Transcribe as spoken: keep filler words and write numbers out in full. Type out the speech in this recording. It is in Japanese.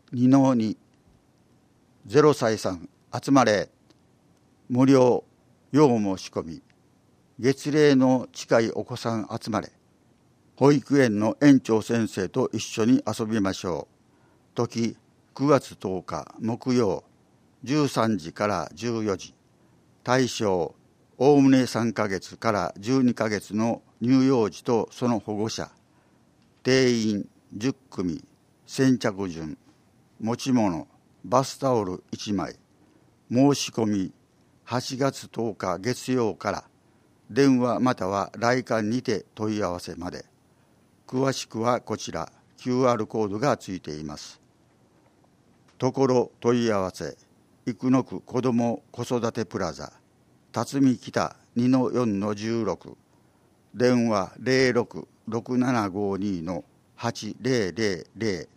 にのに、ゼロさいさん集まれ、無料要申し込み、月齢の近いお子さん集まれ、保育園の園長先生と一緒に遊びましょう。時くがつとおか木曜、じゅうさんじからじゅうよじ。対象おおむねさんかげつからじゅうにかげつの乳幼児とその保護者。定員じゅっくみ。先着順。持ち物バスタオルいちまい。申し込みはちがつとおか月曜から。電話または来館にて問い合わせまで。詳しくはこちら キューアール コードがついています。ところ問い合わせ生野区子ども子育てプラザ辰巳北 にのよんのじゅうろく。電話 ゼロろく ろくななごに のはちゼロゼロゼロ